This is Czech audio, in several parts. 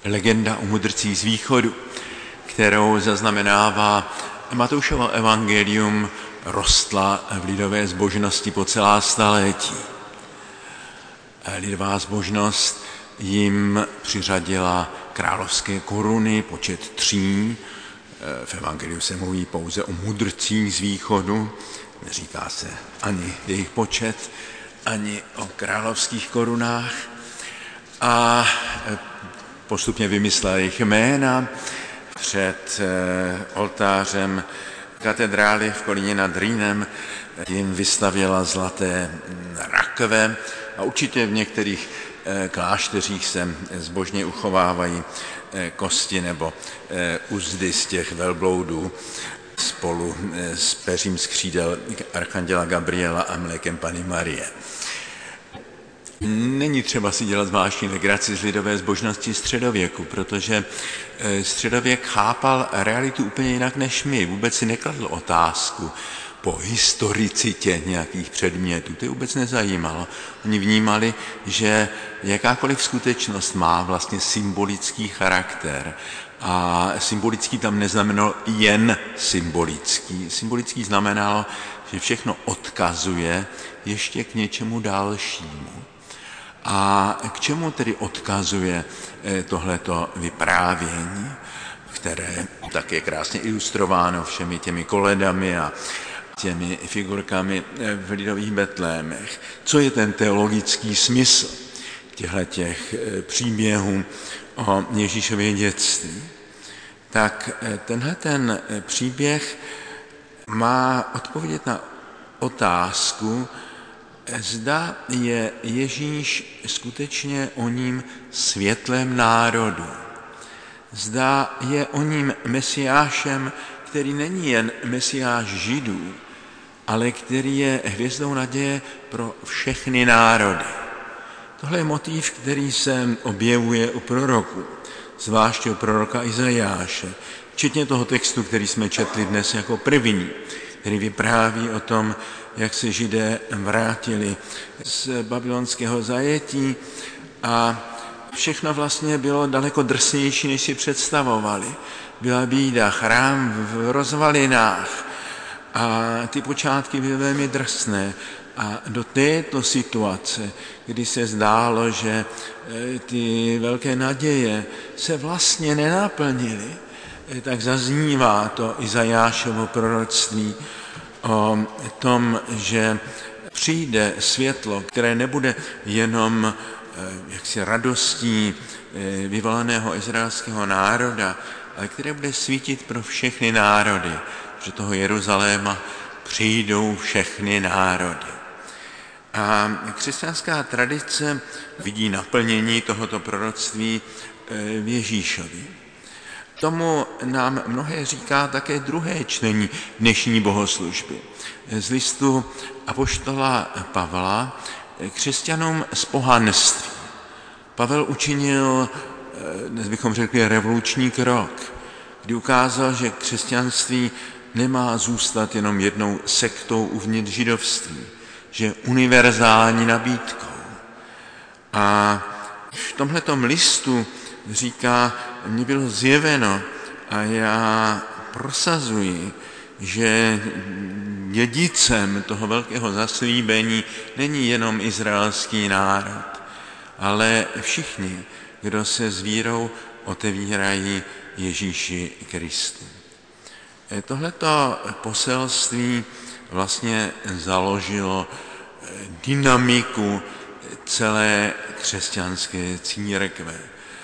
legenda o mudrcích z východu, kterou zaznamenává Matoušovo evangelium, rostla v lidové zbožnosti po celá staletí. Lidová zbožnost jim přiřadila královské koruny, počet 3. V evangeliu se mluví pouze o mudrcích z východu, neříká se ani jejich počet, ani o královských korunách. A postupně vymyslela jejich jména. Před oltářem katedrály v Kolíně nad Rýnem jim vystavěla zlaté rakve a určitě v některých klášteřích se zbožně uchovávají kosti nebo uzdy z těch velbloudů spolu s peřím z křídel archanděla Gabriela a mlékem Panny Marie. Není třeba si dělat zvláštní legraci z lidové zbožnosti středověku, protože středověk chápal realitu úplně jinak než my. Vůbec si nekladl otázku po historicitě nějakých předmětů. To je vůbec nezajímalo. Oni vnímali, že jakákoliv skutečnost má vlastně symbolický charakter. A symbolický tam neznamenalo jen symbolický. Symbolický znamenalo, že všechno odkazuje ještě k něčemu dalšímu. A k čemu tedy odkazuje tohleto vyprávění, které tak je krásně ilustrováno všemi těmi koledami a těmi figurkami v lidových betlémech? Co je ten teologický smysl těchto příběhů o Ježíšově dětství? Tak tenhle ten příběh má odpovědět na otázku, zda je Ježíš skutečně o ním světlem národu. Zda je o ním Mesiášem, který není jen Mesiáš Židů, ale který je hvězdou naděje pro všechny národy. Tohle je motiv, který se objevuje u proroků, zvláště u proroka Izajáše, včetně toho textu, který jsme četli dnes jako první, který vypráví o tom, jak se Židé vrátili z babylonského zajetí a všechno vlastně bylo daleko drsnější, než si představovali. Byla bída, chrám v rozvalinách a ty počátky byly velmi drsné. A do této situace, kdy se zdálo, že ty velké naděje se vlastně nenaplnily, tak zaznívá to Izajášovo proroctví o tom, že přijde světlo, které nebude jenom jaksi radostí vyvoleného izraelského národa, ale které bude svítit pro všechny národy, že toho Jeruzaléma přijdou všechny národy. A křesťanská tradice vidí naplnění tohoto proroctví v Ježíšovi. Tomu nám mnohé říká také druhé čtení dnešní bohoslužby. Z listu apoštola Pavla křesťanům z pohanství. Pavel učinil, dnes bychom řekli, revoluční krok, kdy ukázal, že křesťanství nemá zůstat jenom jednou sektou uvnitř židovství, že je univerzální nabídkou. A v tomhletom listu říká, mně bylo zjeveno a já prosazuji, že dědicem toho velkého zaslíbení není jenom izraelský národ, ale všichni, kdo se s vírou otevírají Ježíši Kristu. Tohleto poselství vlastně založilo dynamiku celé křesťanské církve.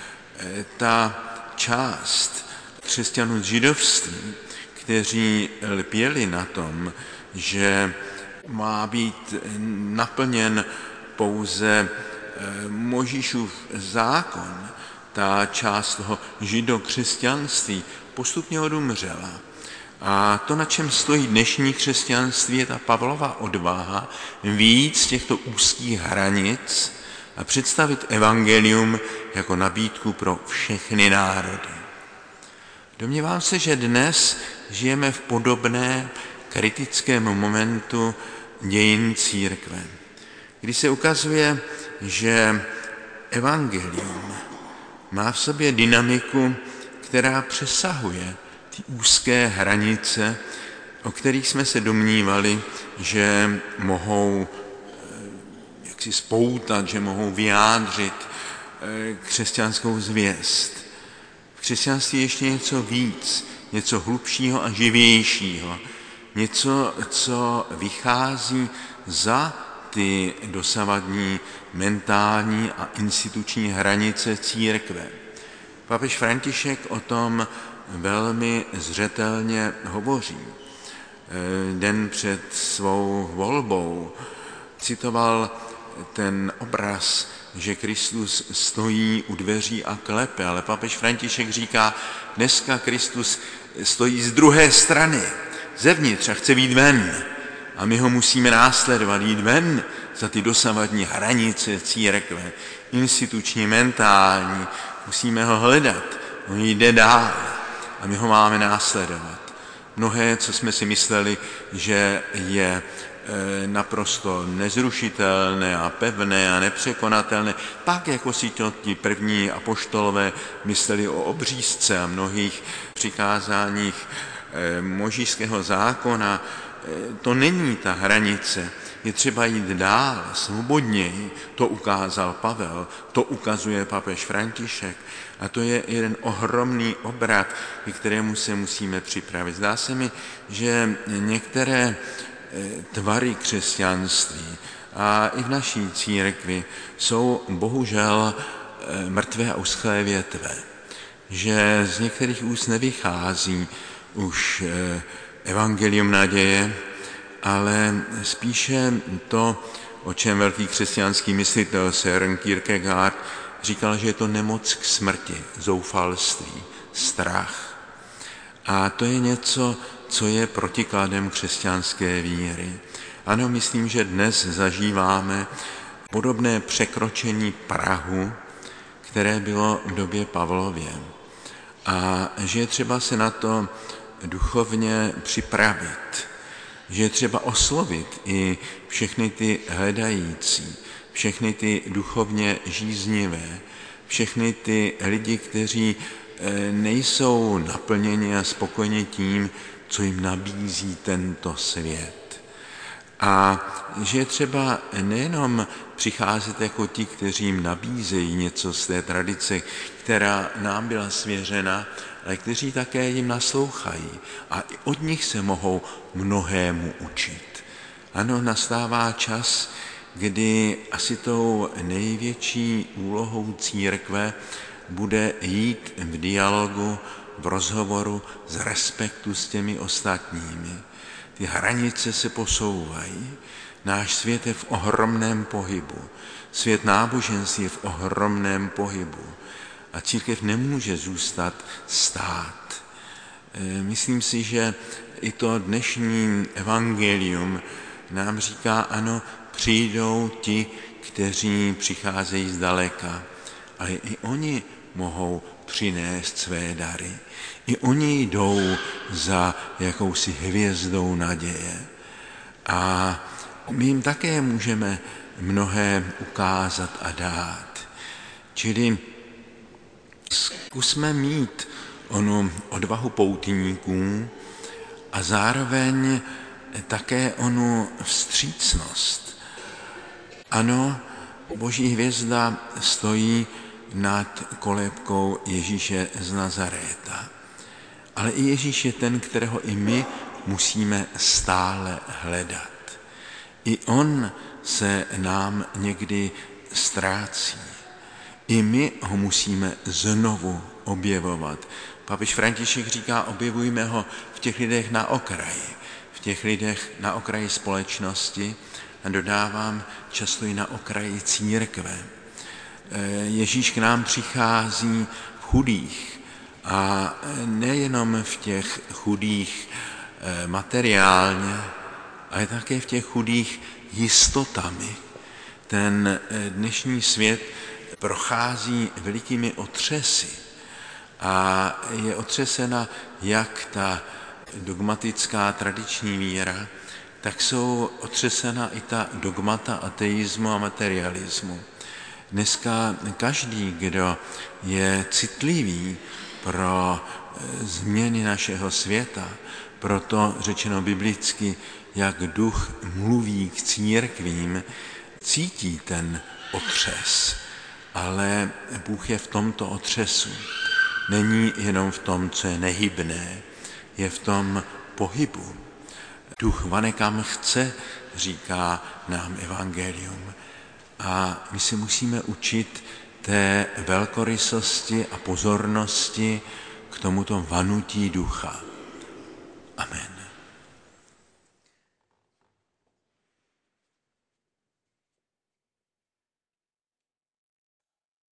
Ta část křesťanů z židovství, kteří lpěli na tom, že má být naplněn pouze Mojžíšův zákon, ta část toho židokřesťanství postupně odumřela. A to, na čem stojí dnešní křesťanství, je ta Pavlova odvaha vyjít z těchto úzkých hranic a představit evangelium jako nabídku pro všechny národy. Domnívám se, že dnes žijeme v podobné kritickém momentu dějin církve, kdy se ukazuje, že evangelium má v sobě dynamiku, která přesahuje ty úzké hranice, o kterých jsme se domnívali, že mohou jaksi spoutat, že mohou vyjádřit křesťanskou zvěst. V křesťanství ještě něco víc, něco hlubšího a živějšího, něco, co vychází za ty dosavadní mentální a instituční hranice církve. Papež František o tom velmi zřetelně hovoří. Den před svou volbou citoval ten obraz, že Kristus stojí u dveří a klepe, ale papež František říká, dneska Kristus stojí z druhé strany, zevnitř a chce jít ven. A my ho musíme následovat, jít ven za ty dosavadní hranice církve, instituční, mentální. Musíme ho hledat, on jde dál a my ho máme následovat. Mnohé, co jsme si mysleli, že je naprosto nezrušitelné a pevné a nepřekonatelné. Pak, jako si to ti první apoštolové mysleli o obřízce a mnohých přikázáních možíšského zákona, to není ta hranice. Je třeba jít dál, svobodněji. To ukázal Pavel, to ukazuje papež František. A to je jeden ohromný obrat, k kterému se musíme připravit. Zdá se mi, že některé tvary křesťanství a i v naší církvi jsou bohužel mrtvé a uschlé větve. Že z některých úst nevychází už evangelium naděje, ale spíše to, o čem velký křesťanský myslitel Søren Kierkegaard říkal, že je to nemoc k smrti, zoufalství, strach. A to je něco, co je protikladem křesťanské víry. Ano, myslím, že dnes zažíváme podobné překročení prahu, které bylo v době Pavlově. A že je třeba se na to duchovně připravit, že je třeba oslovit i všechny ty hledající, všechny ty duchovně žíznivé, všechny ty lidi, kteří nejsou naplněni a spokojeni tím, co jim nabízí tento svět. A že je třeba nejenom přicházet jako ti, kteří jim nabízejí něco z té tradice, která nám byla svěřena, ale kteří také jim naslouchají a i od nich se mohou mnohému učit. Ano, nastává čas, kdy asi tou největší úlohou církve bude jít v dialogu, v rozhovoru, z respektu s těmi ostatními. Ty hranice se posouvají. Náš svět je v ohromném pohybu. Svět náboženství je v ohromném pohybu. A církev nemůže zůstat stát. Myslím si, že i to dnešní evangelium nám říká, ano, přijdou ti, kteří přicházejí zdaleka, ale i oni mohou přinést své dary. I oni jdou za jakousi hvězdou naděje. A my jim také můžeme mnohé ukázat a dát. Čili zkusme mít onu odvahu poutníků a zároveň také onu vstřícnost. Ano, Boží hvězda stojí nad kolébkou Ježíše z Nazaréta. Ale i Ježíš je ten, kterého i my musíme stále hledat. I on se nám někdy ztrácí. I my ho musíme znovu objevovat. Papež František říká, objevujme ho v těch lidech na okraji. V těch lidech na okraji společnosti a dodávám často i na okraji církve. Ježíš k nám přichází v chudých a nejenom v těch chudých materiálně, ale také v těch chudých jistotami. Ten dnešní svět prochází velikými otřesy a je otřesena jak ta dogmatická tradiční víra, tak jsou otřesena i ta dogmata ateismu a materialismu. Dneska každý, kdo je citlivý pro změny našeho světa, proto řečeno biblicky, jak duch mluví k církvím, cítí ten otřes. Ale Bůh je v tomto otřesu. Není jenom v tom, co je nehybné, je v tom pohybu. Duch vane kam chce, říká nám evangelium. A my si musíme učit té velkorysosti a pozornosti k tomuto vanutí ducha. Amen.